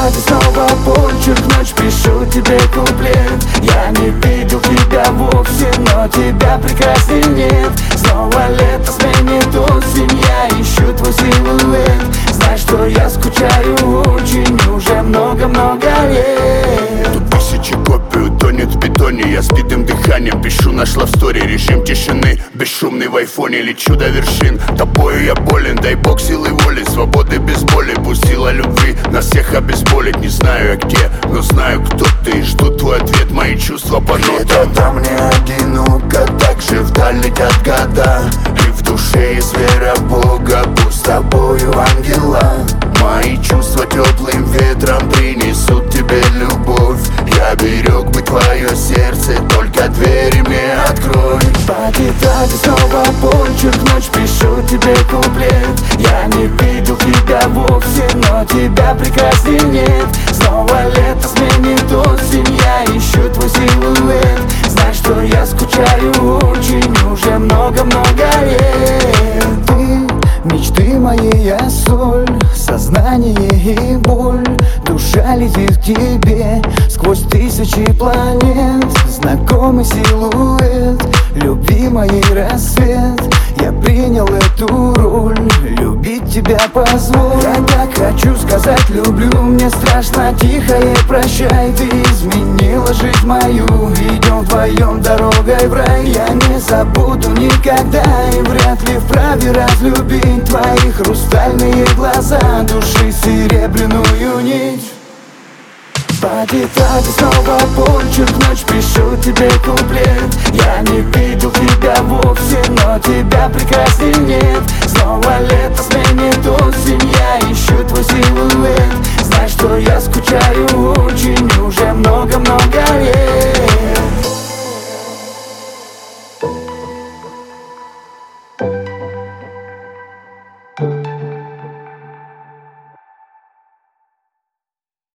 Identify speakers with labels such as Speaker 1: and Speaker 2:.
Speaker 1: тетради снова почерк, ночь пишу тебе куплет. Я не видел тебя вовсе, но тебя прекрасней нет. Снова лето сменит осень, я ищу твой силуэт. Знай, что я скучаю очень уже много-много лет.
Speaker 2: Тут тысячи копий утонет в бетоне. Я сбитым дыханием пишу наш лавстори. Режим тишины, бесшумный в айфоне. Лечу до вершин, тобою я болен. Дай бог силы воли, свободы без боли. Пусть сила любви нас всех обезболит. Не знаю я где, но знаю кто ты. И жду твой ответ, мои чувства по нотам.
Speaker 3: Где-то мне одиноко, так же вдаль летят года. И в душе есть вера Бога, пусть с тобою ангела. Мои чувства теплым ветром принесут тебе любовь. Я берег бы твое сердце, только двери мне открой.
Speaker 1: По тетради снова почерк, ночь пишу тебе куплет. Я не видел тебя вовсе, но тебя прекрасней нет. Снова лето сменит осень, я ищу твой силуэт. Знай, что я скучаю очень уже много-много лет. Ты мечты моей, я соль, сознание и боль. Душа летит к тебе сквозь тысячи планет. Знакомый силуэт, любви моей рассвет. Я принял эту роль, любить тебя позволь. Я так хочу сказать люблю, мне страшно тихое прощай. Ты изменила жизнь мою, идем вдвоем дорогой в рай. Я не забуду никогда и вряд ли вправе разлюбить твои хрустальные глаза, души серебряную нить. По тетради снова почерк, ночь пишу тебе куплет. Я не видел тебя вовсе, но тебя прекрасней нет. Снова лето сменит осень, я ищу твой силуэт. Знай, что я скучаю очень уже много-много лет.